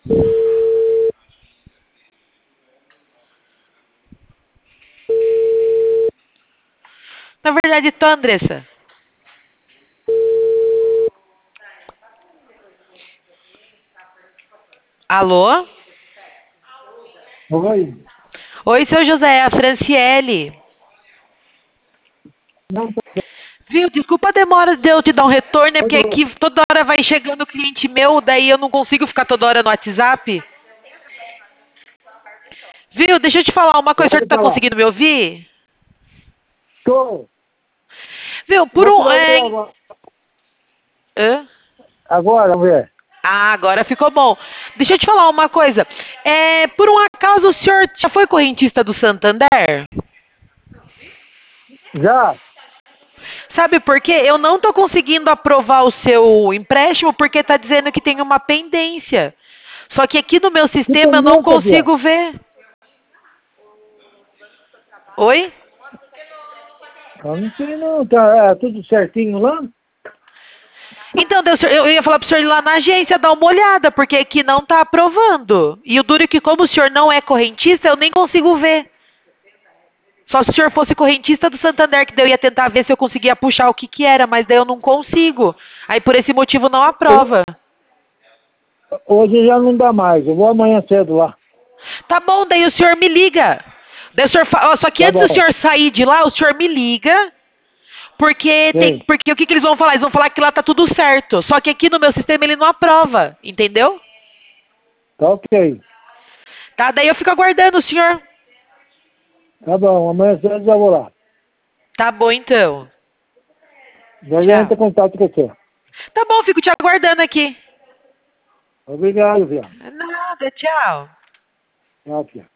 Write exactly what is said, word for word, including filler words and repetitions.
Na verdade, tô, Andressa. Alô? Oi. Oi, seu José, é a Franciele. Não, tô... Viu, desculpa a demora de eu te dar um retorno, é porque aqui toda hora vai chegando cliente meu, daí eu não consigo ficar toda hora no WhatsApp. Viu, deixa eu te falar uma coisa, o senhor Pode tá falar. conseguindo me ouvir? Tô. Viu, por Vou te um... ouvir É... agora. Hã? Agora, vamos ver. Ah, agora ficou bom. Deixa eu te falar uma coisa. É, por um acaso o senhor já foi correntista do Santander? Já? Sabe por quê? Eu não estou conseguindo aprovar o seu empréstimo porque está dizendo que tem uma pendência. Só que aqui no meu Que sistema eu não tendência, Bia? consigo ver. Oi? Eu não sei não. Tá é, tudo certinho lá? Então, Deus, eu ia falar para o senhor ir lá na agência dar uma olhada, porque aqui não está aprovando. E o duro é que como o senhor não é correntista, eu nem consigo ver. Só se o senhor fosse correntista do Santander, que daí eu ia tentar ver se eu conseguia puxar o que que era, mas daí eu não consigo. Aí por esse motivo não Eu- aprova. hoje já não dá mais. Eu vou amanhã cedo lá. Tá bom, daí o senhor me liga. Daí o senhor fa- ó, só que Tá antes do bom. senhor sair de lá, o senhor me liga, porque tem, Sim. porque o que que eles vão falar? Eles vão falar que lá tá tudo certo. Só que aqui no meu sistema ele não aprova, entendeu? Tá ok. Tá, daí eu fico aguardando o senhor. Tá bom. Amanhã cedo já vou lá. Tá bom então. Já já entra Tchau. em contato com você. Tá bom, fico te aguardando aqui. Obrigado, Bia. Nada, tchau. Tchau, Bia.